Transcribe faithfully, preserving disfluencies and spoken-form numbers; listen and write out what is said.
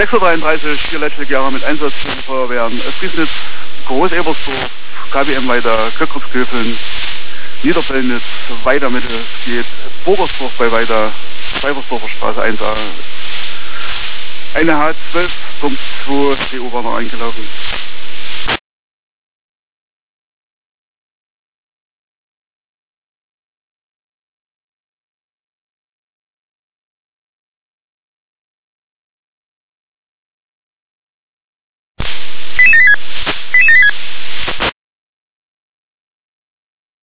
sechs Uhr dreiunddreißig, vier Leitstückjahre mit Einsatz für die Feuerwehren. Friesnitz, Groß-Ebersdorf, K B M weiter, Köckelsköfeln, Niederfellnitz, weiter Mitte geht, Bogersdorf bei weiter, Seifersdorfer Straße eins a. Eine H zwölf, Punkt zwei, D U war noch eingelaufen.